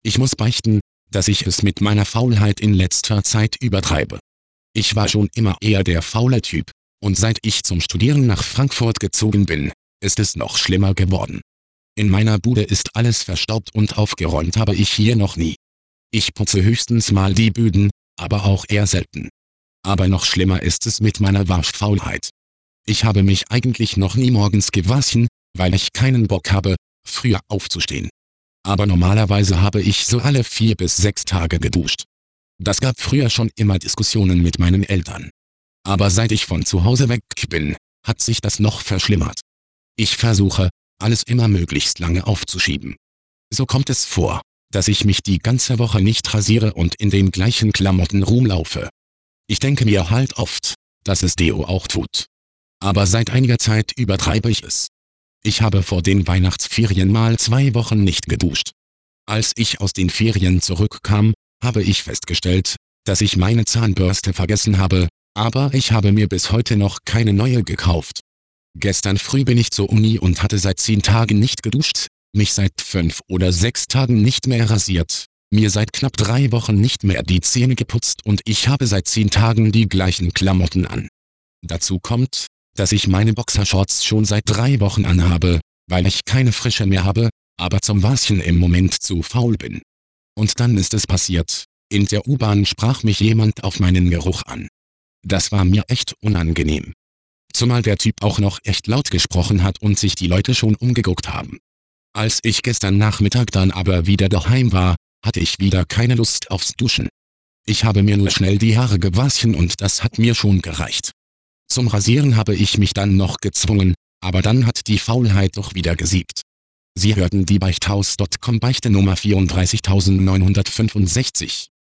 Ich muss beichten, dass ich es mit meiner Faulheit in letzter Zeit übertreibe. Ich war schon immer eher der faule Typ, und seit ich zum Studieren nach Frankfurt gezogen bin, ist es noch schlimmer geworden. In meiner Bude ist alles verstaubt und aufgeräumt habe ich hier noch nie. Ich putze höchstens mal die Böden, aber auch eher selten. Aber noch schlimmer ist es mit meiner Waschfaulheit. Ich habe mich eigentlich noch nie morgens gewaschen, weil ich keinen Bock habe, früher aufzustehen. Aber normalerweise habe ich so alle 4 bis 6 Tage geduscht. Das gab früher schon immer Diskussionen mit meinen Eltern. Aber seit ich von zu Hause weg bin, hat sich das noch verschlimmert. Ich versuche, alles immer möglichst lange aufzuschieben. So kommt es vor, dass ich mich die ganze Woche nicht rasiere und in den gleichen Klamotten rumlaufe. Ich denke mir halt oft, dass es Deo auch tut. Aber seit einiger Zeit übertreibe ich es. Ich habe vor den Weihnachtsferien mal 2 Wochen nicht geduscht. Als ich aus den Ferien zurückkam, habe ich festgestellt, dass ich meine Zahnbürste vergessen habe, aber ich habe mir bis heute noch keine neue gekauft. Gestern früh bin ich zur Uni und hatte seit 10 Tagen nicht geduscht, mich seit 5 oder 6 Tagen nicht mehr rasiert, mir seit knapp 3 Wochen nicht mehr die Zähne geputzt und ich habe seit 10 Tagen die gleichen Klamotten an. Dazu kommt, dass ich meine Boxershorts schon seit 3 Wochen anhabe, weil ich keine frische mehr habe, aber zum Waschen im Moment zu faul bin. Und dann ist es passiert, in der U-Bahn sprach mich jemand auf meinen Geruch an. Das war mir echt unangenehm. Zumal der Typ auch noch echt laut gesprochen hat und sich die Leute schon umgeguckt haben. Als ich gestern Nachmittag dann aber wieder daheim war, hatte ich wieder keine Lust aufs Duschen. Ich habe mir nur schnell die Haare gewaschen und das hat mir schon gereicht. Zum Rasieren habe ich mich dann noch gezwungen, aber dann hat die Faulheit doch wieder gesiegt. Sie hörten die Beichthaus.com Beichte Nummer 34965.